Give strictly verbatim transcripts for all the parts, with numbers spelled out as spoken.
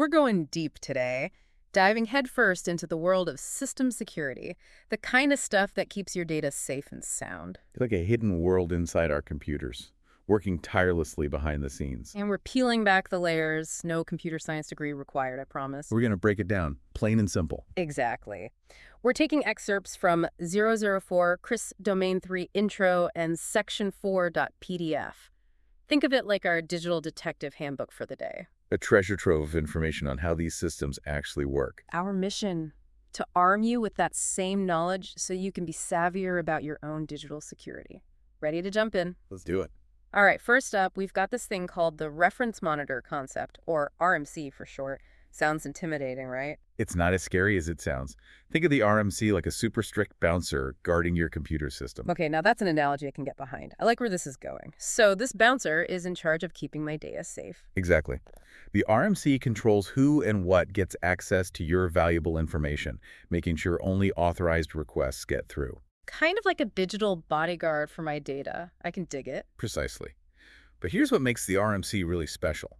We're going deep today, diving headfirst into the world of system security, the kind of stuff that keeps your data safe and sound. It's like a hidden world inside our computers, working tirelessly behind the scenes. And we're peeling back the layers. No computer science degree required, I promise. We're going to break it down, plain and simple. Exactly. We're taking excerpts from zero zero four, C R I S Domain three Intro, and Section four dot P D F. Think of it like our digital detective handbook for the day. A treasure trove of information on how these systems actually work. Our mission, to arm you with that same knowledge so you can be savvier about your own digital security. Ready to jump in? Let's do it. All right, first up, we've got this thing called the Reference Monitor Concept, or R M C for short. Sounds intimidating, right? It's not as scary as it sounds. Think of the R M C like a super strict bouncer guarding your computer system. Okay, now that's an analogy I can get behind. I like where this is going. So this bouncer is in charge of keeping my data safe. Exactly. The R M C controls who and what gets access to your valuable information, making sure only authorized requests get through. Kind of like a digital bodyguard for my data. I can dig it. Precisely. But here's what makes the R M C really special.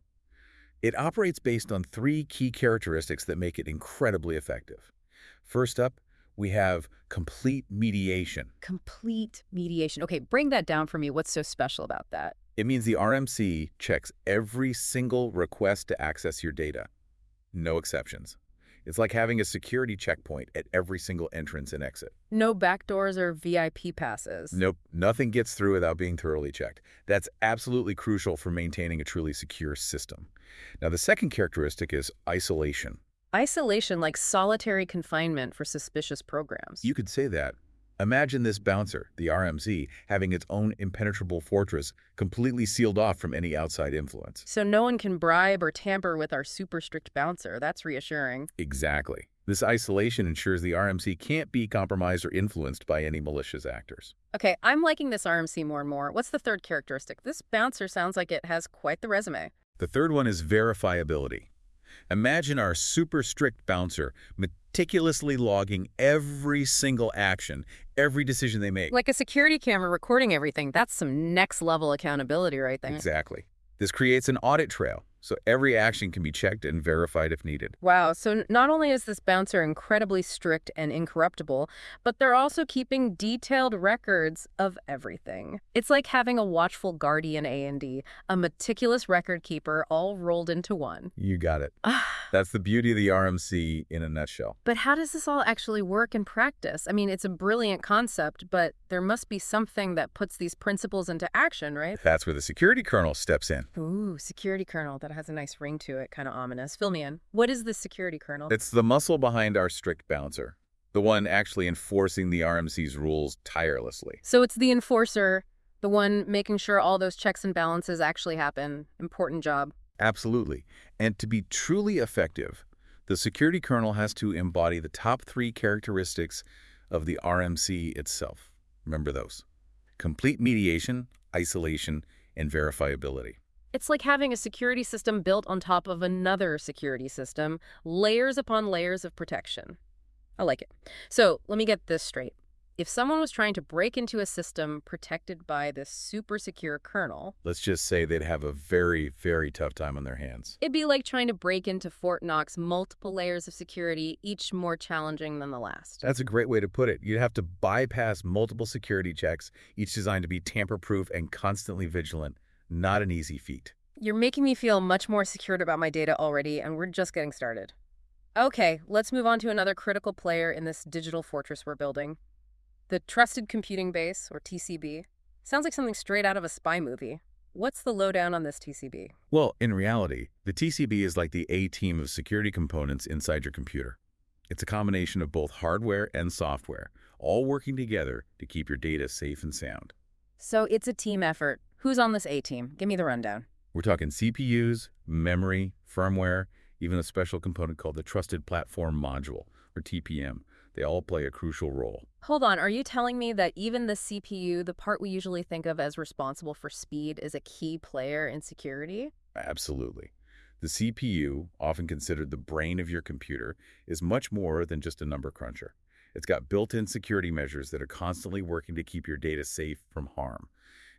It operates based on three key characteristics that make it incredibly effective. First up, we have complete mediation. Complete mediation. Okay, bring that down for me. What's so special about that? It means the R M C checks every single request to access your data. No exceptions. It's like having a security checkpoint at every single entrance and exit. No backdoors or V I P passes. Nope, nothing gets through without being thoroughly checked. That's absolutely crucial for maintaining a truly secure system. Now, the second characteristic is isolation. Isolation, like solitary confinement for suspicious programs. You could say that. Imagine this bouncer, the R M C, having its own impenetrable fortress completely sealed off from any outside influence. So no one can bribe or tamper with our super strict bouncer. That's reassuring. Exactly. This isolation ensures the R M C can't be compromised or influenced by any malicious actors. Okay, I'm liking this R M C more and more. What's the third characteristic? This bouncer sounds like it has quite the resume. The third one is verifiability. Imagine our super strict bouncer meticulously logging every single action, every decision they make. Like a security camera recording everything. That's some next level accountability right there. Exactly. This creates an audit trail, so every action can be checked and verified if needed. Wow, so not only is this bouncer incredibly strict and incorruptible, but they're also keeping detailed records of everything. It's like having a watchful guardian A and D, a meticulous record keeper all rolled into one. You got it. That's the beauty of the R M C in a nutshell. But how does this all actually work in practice? I mean, it's a brilliant concept, but there must be something that puts these principles into action, right? That's where the security kernel steps in. Ooh, security kernel. That has a nice ring to it, kind of ominous. Fill me in. What is the security kernel? It's the muscle behind our strict bouncer, the one actually enforcing the R M C's rules tirelessly. So it's the enforcer, the one making sure all those checks and balances actually happen. Important job. Absolutely. And to be truly effective, the security kernel has to embody the top three characteristics of the R M C itself. Remember those: complete mediation, isolation, and verifiability. It's like having a security system built on top of another security system, layers upon layers of protection. I like it. So let me get this straight. If someone was trying to break into a system protected by this super secure kernel, Let's just say they'd have a very, very tough time on their hands. it'd be like trying to break into Fort Knox, multiple layers of security, each more challenging than the last. That's a great way to put it. You'd have to bypass multiple security checks, each designed to be tamper-proof and constantly vigilant. Not an easy feat. You're making me feel much more secured about my data already, and we're just getting started. Okay, let's move on to another critical player in this digital fortress we're building. The Trusted Computing Base, or T C B. Sounds like something straight out of a spy movie. What's the lowdown on this T C B? Well, in reality, the T C B is like the A-team of security components inside your computer. It's a combination of both hardware and software, all working together to keep your data safe and sound. So it's a team effort. Who's on this A-team? Give me the rundown. We're talking C P Us, memory, firmware, even a special component called the Trusted Platform Module, or T P M. They all play a crucial role. Hold on, are you telling me that even the C P U, the part we usually think of as responsible for speed, is a key player in security? Absolutely. The C P U, often considered the brain of your computer, is much more than just a number cruncher. It's got built-in security measures that are constantly working to keep your data safe from harm.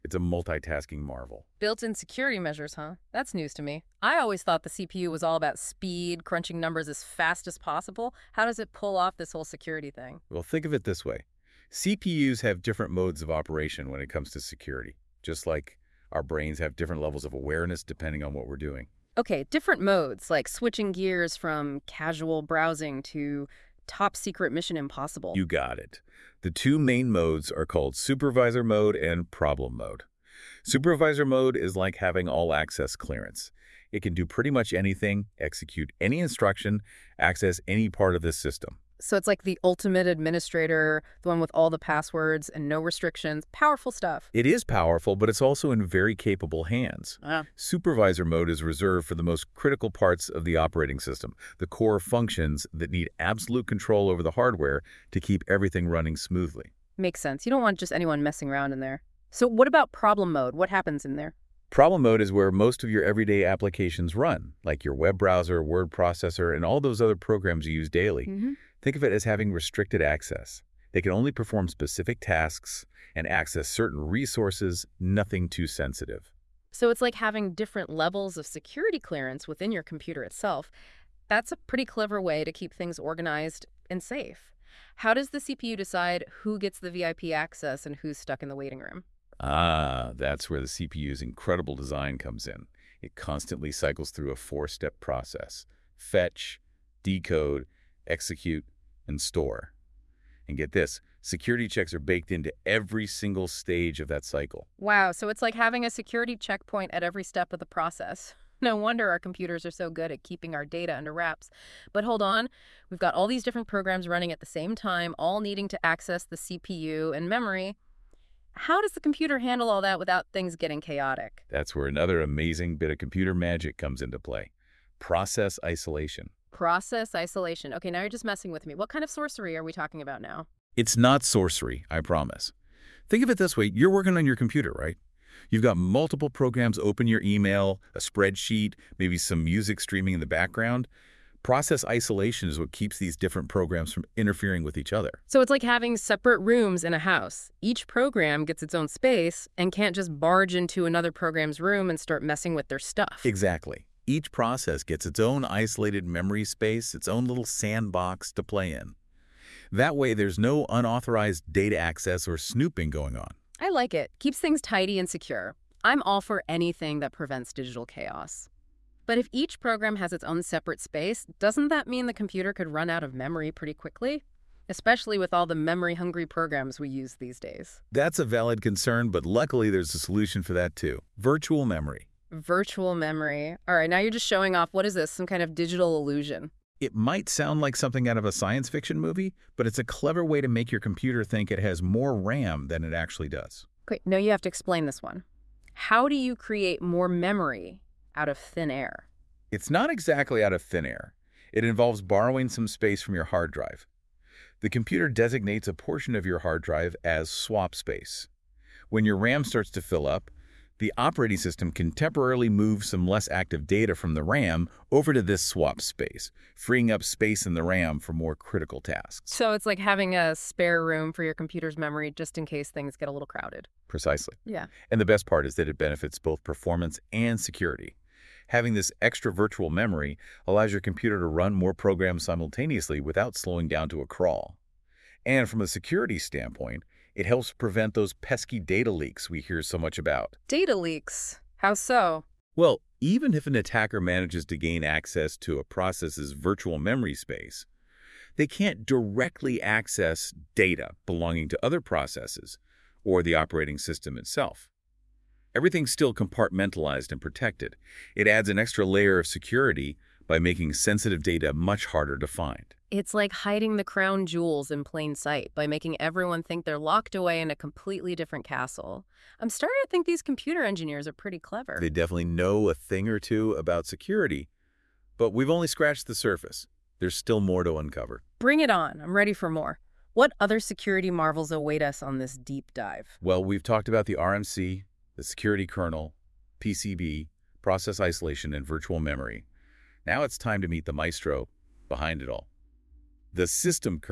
It's a multitasking marvel. Built-in security measures, huh? That's news to me. I always thought the C P U was all about speed, crunching numbers as fast as possible. How does it pull off this whole security thing? Well, think of it this way. C P Us have different modes of operation when it comes to security, just like our brains have different levels of awareness depending on what we're doing. Okay, different modes, like switching gears from casual browsing to top secret Mission Impossible. You got it. The two main modes are called supervisor mode and problem mode. Supervisor mode is like having all access clearance. It can do pretty much anything, execute any instruction, access any part of the system. So it's like the ultimate administrator, the one with all the passwords and no restrictions. Powerful stuff. It is powerful, but it's also in very capable hands. Ah. Supervisor mode is reserved for the most critical parts of the operating system, the core functions that need absolute control over the hardware to keep everything running smoothly. Makes sense. You don't want just anyone messing around in there. So what about problem mode? What happens in there? Problem mode is where most of your everyday applications run, like your web browser, word processor, and all those other programs you use daily. Mm-hmm. Think of it as having restricted access. They can only perform specific tasks and access certain resources, nothing too sensitive. So it's like having different levels of security clearance within your computer itself. That's a pretty clever way to keep things organized and safe. How does the C P U decide who gets the V I P access and who's stuck in the waiting room? Ah, that's where the C P U's incredible design comes in. It constantly cycles through a four-step process: fetch, decode, execute, and store. And get this, security checks are baked into every single stage of that cycle. Wow, so it's like having a security checkpoint at every step of the process. No wonder our computers are so good at keeping our data under wraps. But hold on, we've got all these different programs running at the same time, all needing to access the C P U and memory. How does the computer handle all that without things getting chaotic? That's where another amazing bit of computer magic comes into play: process isolation. Process isolation. Okay, now you're just messing with me. What kind of sorcery are we talking about now? It's not sorcery, I promise. Think of it this way. You're working on your computer, right? You've got multiple programs open, your email, a spreadsheet, maybe some music streaming in the background. Process isolation is what keeps these different programs from interfering with each other. So it's like having separate rooms in a house. Each program gets its own space and can't just barge into another program's room and start messing with their stuff. Exactly. Each process gets its own isolated memory space, its own little sandbox to play in. That way, there's no unauthorized data access or snooping going on. I like it. Keeps things tidy and secure. I'm all for anything that prevents digital chaos. But if each program has its own separate space, doesn't that mean the computer could run out of memory pretty quickly? Especially with all the memory-hungry programs we use these days. That's a valid concern, but luckily there's a solution for that too: virtual memory. Virtual memory. All right, now you're just showing off. What is this, some kind of digital illusion? It might sound like something out of a science fiction movie, but it's a clever way to make your computer think it has more RAM than it actually does. Okay, no, you have to explain this one. How do you create more memory out of thin air? It's not exactly out of thin air. It involves borrowing some space from your hard drive. The computer designates a portion of your hard drive as swap space. When your RAM starts to fill up, the operating system can temporarily move some less active data from the RAM over to this swap space, freeing up space in the RAM for more critical tasks. So it's like having a spare room for your computer's memory just in case things get a little crowded. Precisely. Yeah. And the best part is that it benefits both performance and security. Having this extra virtual memory allows your computer to run more programs simultaneously without slowing down to a crawl. And from a security standpoint, it helps prevent those pesky data leaks we hear so much about. Data leaks? How so? Well, even if an attacker manages to gain access to a process's virtual memory space, they can't directly access data belonging to other processes or the operating system itself. Everything's still compartmentalized and protected. It adds an extra layer of security by making sensitive data much harder to find. It's like hiding the crown jewels in plain sight by making everyone think they're locked away in a completely different castle. I'm starting to think these computer engineers are pretty clever. They definitely know a thing or two about security, but we've only scratched the surface. There's still more to uncover. Bring it on. I'm ready for more. What other security marvels await us on this deep dive? Well, we've talked about the R M C, the security kernel, P C B, process isolation, and virtual memory. Now it's time to meet the maestro behind it all. The system kernel.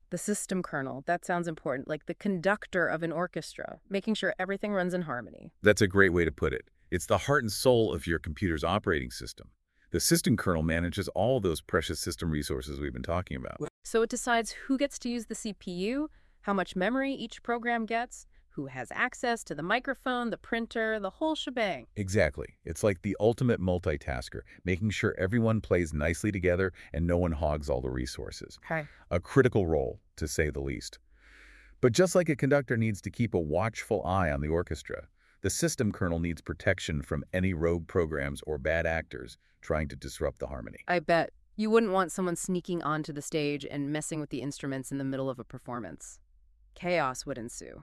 The system kernel, that sounds important, like the conductor of an orchestra, making sure everything runs in harmony. That's a great way to put it. It's the heart and soul of your computer's operating system. The system kernel manages all those precious system resources we've been talking about. So it decides who gets to use the C P U, how much memory each program gets, who has access to the microphone, the printer, the whole shebang. Exactly. It's like the ultimate multitasker, making sure everyone plays nicely together and no one hogs all the resources. Okay. A critical role, to say the least. But just like a conductor needs to keep a watchful eye on the orchestra, the system kernel needs protection from any rogue programs or bad actors trying to disrupt the harmony. I bet you wouldn't want someone sneaking onto the stage and messing with the instruments in the middle of a performance. Chaos would ensue.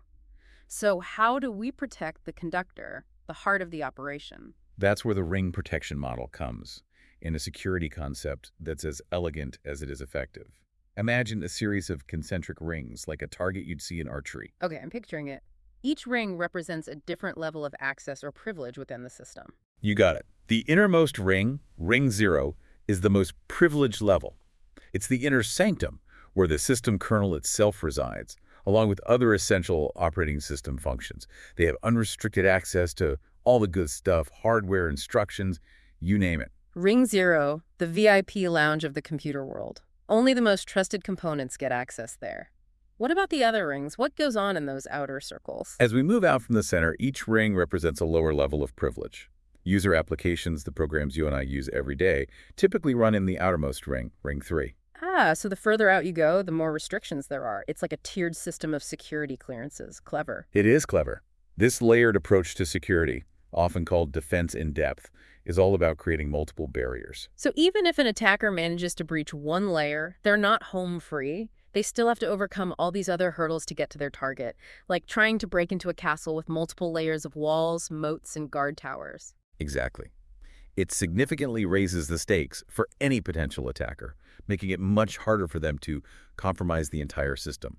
So how do we protect the conductor, the heart of the operation? That's where the ring protection model comes, in a security concept that's as elegant as it is effective. Imagine a series of concentric rings, like a target you'd see in archery. Okay, I'm picturing it. Each ring represents a different level of access or privilege within the system. You got it. The innermost ring, ring zero, is the most privileged level. It's the inner sanctum, where the system kernel itself resides, along with other essential operating system functions. They have unrestricted access to all the good stuff, hardware, instructions, you name it. Ring zero, the V I P lounge of the computer world. Only the most trusted components get access there. What about the other rings? What goes on in those outer circles? As we move out from the center, each ring represents a lower level of privilege. User applications, the programs you and I use every day, typically run in the outermost ring, ring three. Ah, so the further out you go, the more restrictions there are. It's like a tiered system of security clearances. Clever. It is clever. This layered approach to security, often called defense in depth, is all about creating multiple barriers. So even if an attacker manages to breach one layer, they're not home free. They still have to overcome all these other hurdles to get to their target, like trying to break into a castle with multiple layers of walls, moats, and guard towers. Exactly. It significantly raises the stakes for any potential attacker, making it much harder for them to compromise the entire system.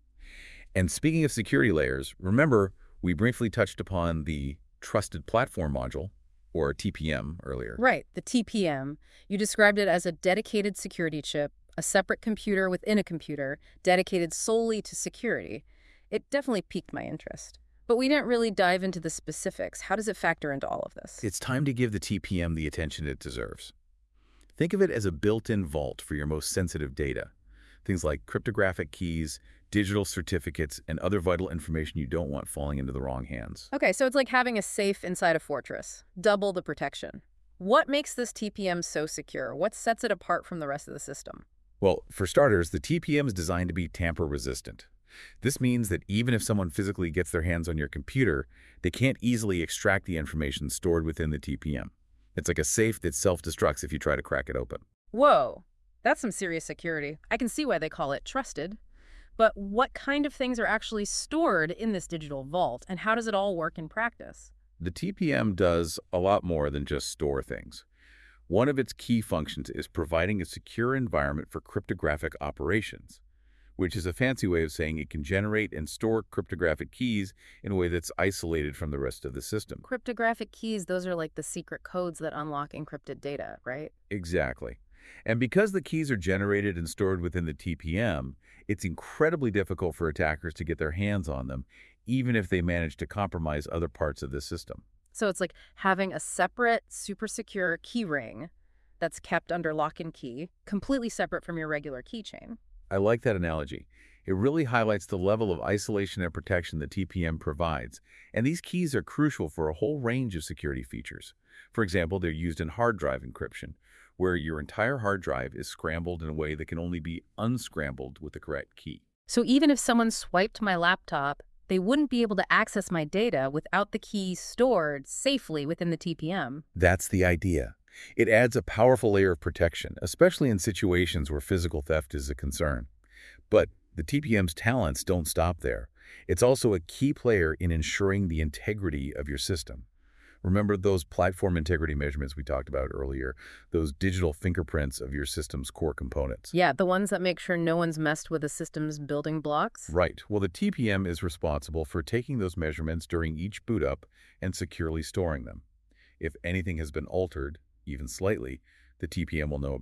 And speaking of security layers, remember we briefly touched upon the Trusted Platform Module, or T P M, earlier. Right, the T P M. You described it as a dedicated security chip, a separate computer within a computer, dedicated solely to security. It definitely piqued my interest. But we didn't really dive into the specifics. How does it factor into all of this? It's time to give the T P M the attention it deserves. Think of it as a built-in vault for your most sensitive data. Things like cryptographic keys, digital certificates, and other vital information you don't want falling into the wrong hands. Okay, so it's like having a safe inside a fortress. Double the protection. What makes this T P M so secure? What sets it apart from the rest of the system? Well, for starters, the T P M is designed to be tamper-resistant. This means that even if someone physically gets their hands on your computer, they can't easily extract the information stored within the T P M. It's like a safe that self-destructs if you try to crack it open. Whoa, that's some serious security. I can see why they call it trusted. But what kind of things are actually stored in this digital vault, and how does it all work in practice? The T P M does a lot more than just store things. One of its key functions is providing a secure environment for cryptographic operations, which is a fancy way of saying it can generate and store cryptographic keys in a way that's isolated from the rest of the system. Cryptographic keys, those are like the secret codes that unlock encrypted data, right? Exactly. And because the keys are generated and stored within the T P M, it's incredibly difficult for attackers to get their hands on them, even if they manage to compromise other parts of the system. So it's like having a separate, super secure key ring that's kept under lock and key, completely separate from your regular keychain. I like that analogy. It really highlights the level of isolation and protection the T P M provides, and these keys are crucial for a whole range of security features. For example, they're used in hard drive encryption, where your entire hard drive is scrambled in a way that can only be unscrambled with the correct key. So even if someone swiped my laptop, they wouldn't be able to access my data without the key stored safely within the T P M. That's the idea. It adds a powerful layer of protection, especially in situations where physical theft is a concern. But the T P M's talents don't stop there. It's also a key player in ensuring the integrity of your system. Remember those platform integrity measurements we talked about earlier, those digital fingerprints of your system's core components? Yeah, the ones that make sure no one's messed with the system's building blocks? Right. Well, the T P M is responsible for taking those measurements during each boot up and securely storing them. If anything has been altered, even slightly, the T P M will know about it.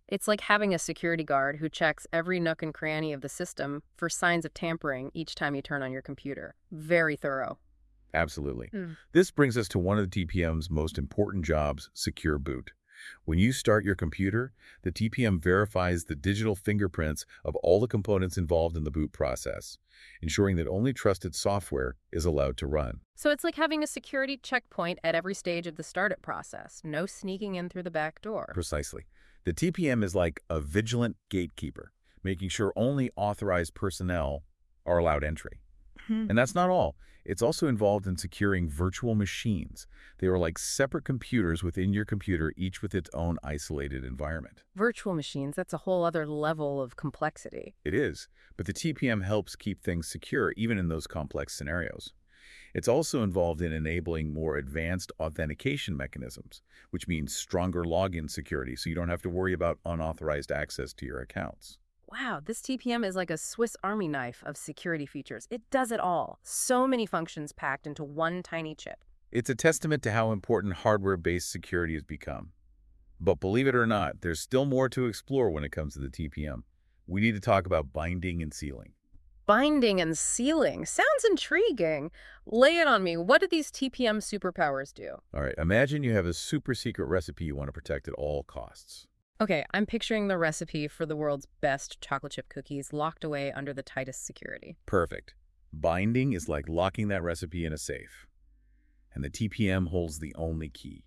It's like having a security guard who checks every nook and cranny of the system for signs of tampering each time you turn on your computer. Very thorough. Absolutely. Mm. This brings us to one of the T P M's most important jobs, secure boot. When you start your computer, the T P M verifies the digital fingerprints of all the components involved in the boot process, ensuring that only trusted software is allowed to run. So it's like having a security checkpoint at every stage of the startup process. No sneaking in through the back door. Precisely. The T P M is like a vigilant gatekeeper, making sure only authorized personnel are allowed entry. Hmm. And that's not all. It's also involved in securing virtual machines. They are like separate computers within your computer, each with its own isolated environment. Virtual machines, that's a whole other level of complexity. It is, but the T P M helps keep things secure even in those complex scenarios. It's also involved in enabling more advanced authentication mechanisms, which means stronger login security so you don't have to worry about unauthorized access to your accounts. Wow, this T P M is like a Swiss Army knife of security features. It does it all. So many functions packed into one tiny chip. It's a testament to how important hardware-based security has become. But believe it or not, there's still more to explore when it comes to the T P M. We need to talk about binding and sealing. Binding and sealing. Sounds intriguing. Lay it on me. What do these T P M superpowers do? All right, imagine you have a super secret recipe you want to protect at all costs. Okay, I'm picturing the recipe for the world's best chocolate chip cookies locked away under the tightest security. Perfect. Binding is like locking that recipe in a safe. And the T P M holds the only key.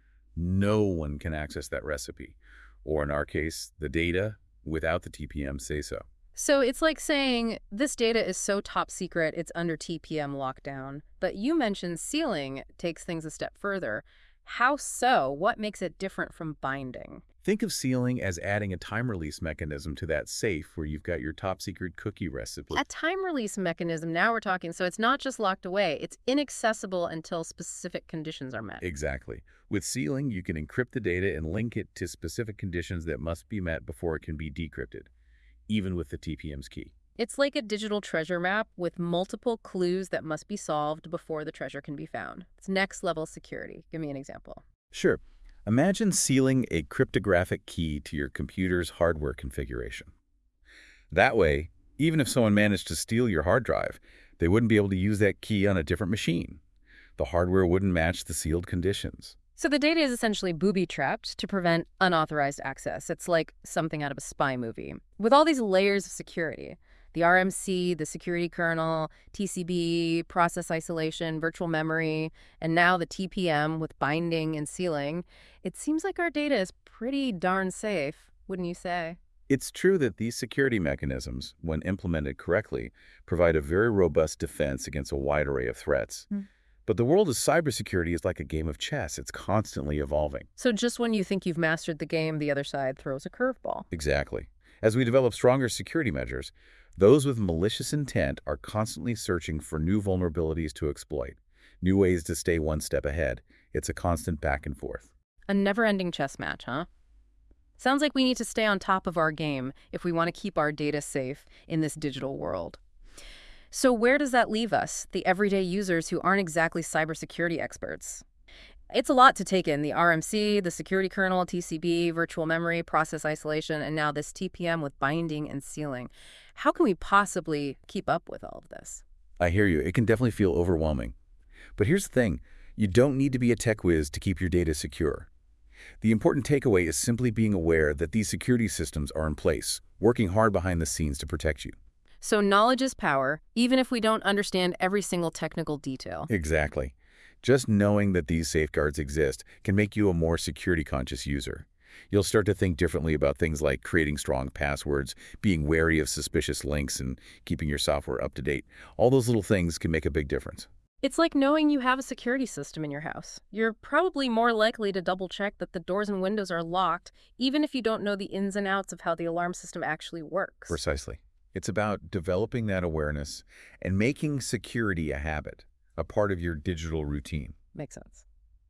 No one can access that recipe, or in our case, the data, without the T P M say so. So it's like saying, this data is so top secret it's under T P M lockdown. But you mentioned sealing takes things a step further. How so? What makes it different from binding? Think of sealing as adding a time release mechanism to that safe where you've got your top secret cookie recipe. A time release mechanism, now we're talking. So it's not just locked away, it's inaccessible until specific conditions are met. Exactly. With sealing, you can encrypt the data and link it to specific conditions that must be met before it can be decrypted, even with the T P M's key. It's like a digital treasure map with multiple clues that must be solved before the treasure can be found. It's next level security. Give me an example. Sure. Imagine sealing a cryptographic key to your computer's hardware configuration. That way, even if someone managed to steal your hard drive, they wouldn't be able to use that key on a different machine. The hardware wouldn't match the sealed conditions. So the data is essentially booby-trapped to prevent unauthorized access. It's like something out of a spy movie. With all these layers of security, the R M C, the security kernel, T C B, process isolation, virtual memory, and now the T P M with binding and sealing, it seems like our data is pretty darn safe, wouldn't you say? It's true that these security mechanisms, when implemented correctly, provide a very robust defense against a wide array of threats. Mm. But the world of cybersecurity is like a game of chess. It's constantly evolving. So just when you think you've mastered the game, the other side throws a curveball. Exactly. As we develop stronger security measures, those with malicious intent are constantly searching for new vulnerabilities to exploit, new ways to stay one step ahead. It's a constant back and forth. A never-ending chess match, huh? Sounds like we need to stay on top of our game if we want to keep our data safe in this digital world. So where does that leave us, the everyday users who aren't exactly cybersecurity experts? It's a lot to take in, the R M C, the security kernel, T C B, virtual memory, process isolation, and now this T P M with binding and sealing. How can we possibly keep up with all of this? I hear you. It can definitely feel overwhelming. But here's the thing. You don't need to be a tech whiz to keep your data secure. The important takeaway is simply being aware that these security systems are in place, working hard behind the scenes to protect you. So knowledge is power, even if we don't understand every single technical detail. Exactly. Just knowing that these safeguards exist can make you a more security-conscious user. You'll start to think differently about things like creating strong passwords, being wary of suspicious links, and keeping your software up to date. All those little things can make a big difference. It's like knowing you have a security system in your house. You're probably more likely to double-check that the doors and windows are locked, even if you don't know the ins and outs of how the alarm system actually works. Precisely. It's about developing that awareness and making security a habit, a part of your digital routine. Makes sense.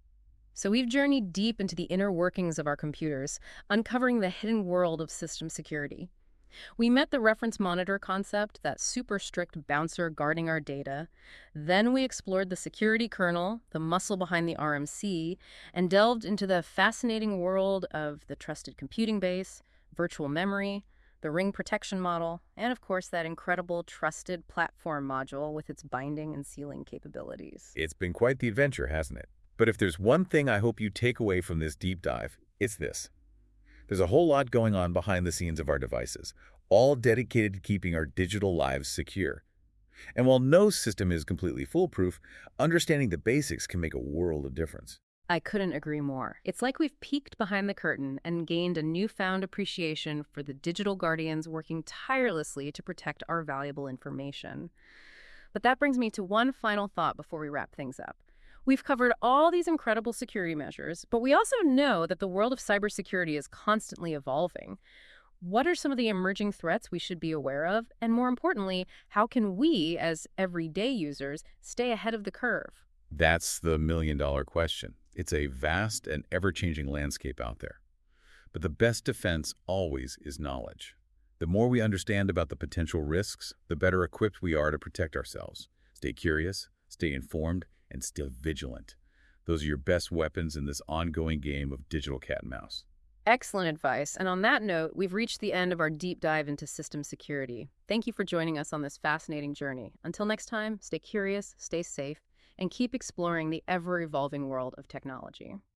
So we've journeyed deep into the inner workings of our computers, uncovering the hidden world of system security. We met the reference monitor concept, that super strict bouncer guarding our data. Then we explored the security kernel, the muscle behind the R M C, and delved into the fascinating world of the trusted computing base, virtual memory, the ring protection model, and of course that incredible trusted platform module with its binding and sealing capabilities. It's been quite the adventure, hasn't it? But if there's one thing I hope you take away from this deep dive, it's this. There's a whole lot going on behind the scenes of our devices, all dedicated to keeping our digital lives secure. And while no system is completely foolproof, understanding the basics can make a world of difference. I couldn't agree more. It's like we've peeked behind the curtain and gained a newfound appreciation for the digital guardians working tirelessly to protect our valuable information. But that brings me to one final thought before we wrap things up. We've covered all these incredible security measures, but we also know that the world of cybersecurity is constantly evolving. What are some of the emerging threats we should be aware of? And more importantly, how can we, as everyday users, stay ahead of the curve? That's the million-dollar question. It's a vast and ever-changing landscape out there. But the best defense always is knowledge. The more we understand about the potential risks, the better equipped we are to protect ourselves. Stay curious, stay informed, and stay vigilant. Those are your best weapons in this ongoing game of digital cat and mouse. Excellent advice. And on that note, we've reached the end of our deep dive into system security. Thank you for joining us on this fascinating journey. Until next time, stay curious, stay safe, and keep exploring the ever-evolving world of technology.